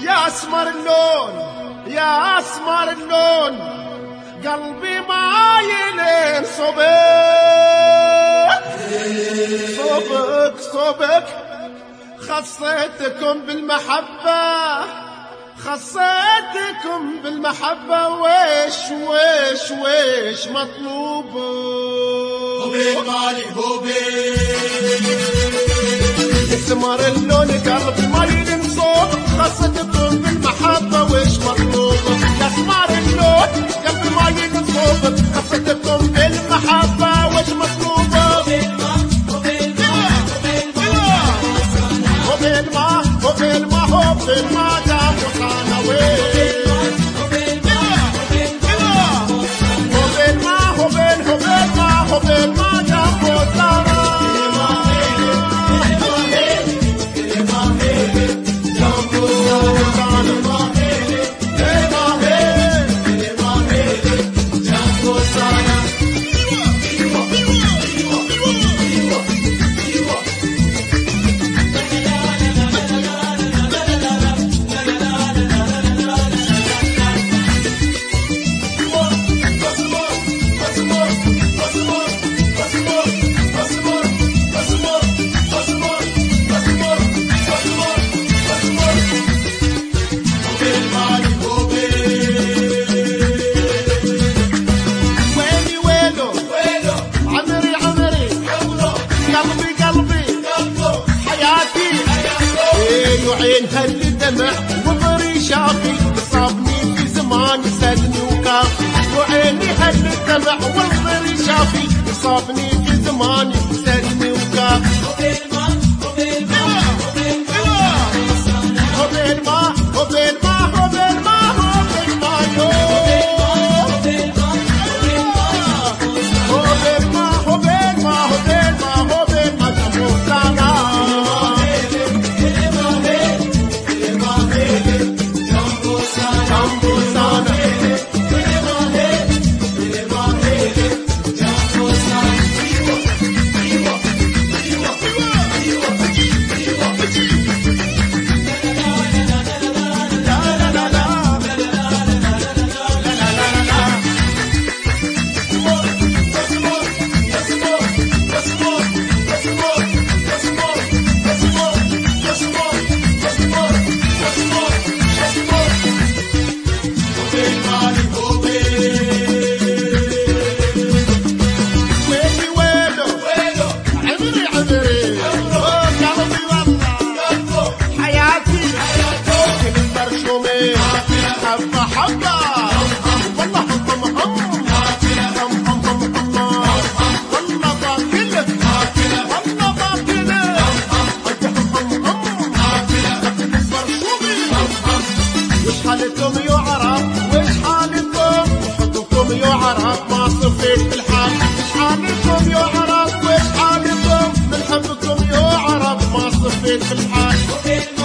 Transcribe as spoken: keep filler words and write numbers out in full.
يا اسمر اللون يا اسمر اللون قلبي مايل صبك صبك صبك خصيتكم بالمحبة خصيتكم بالمحبة ويش ويش ويش مطلوب هوبين مالي هوبين اسمر اللون قلبي مايل صوب خصيتكم بالمحبة ويش مطلوب يا اسمر اللون قلبي مايل صوب خصيتكم بالمحبة ويش مطلوب هوبين ما هوبين ما هوبين ما هوبين ما هوبين ما هوبين ما دام وصانا وين هوبين ما هوبين هوبين ما هوبين ما دام وصانا عين هالدمع وضري شافي صابني في زمان سدني وكافي وعيني هالدمع وضري شافي صابني في زمان سدني وكافي هوبين ما هوبين ما هوبين ما هوبين ما هوبين ما هوبين ما هوبين ما هوبين ما هوبين ما هوبين ما هوبين ما تموتنا حالكم يا عرب وش حالكم حبكم يا عرب ما صفيت بالحال وش حالكم يا عرب وش حالكم من حبكم يا عرب ما صفيت بالحال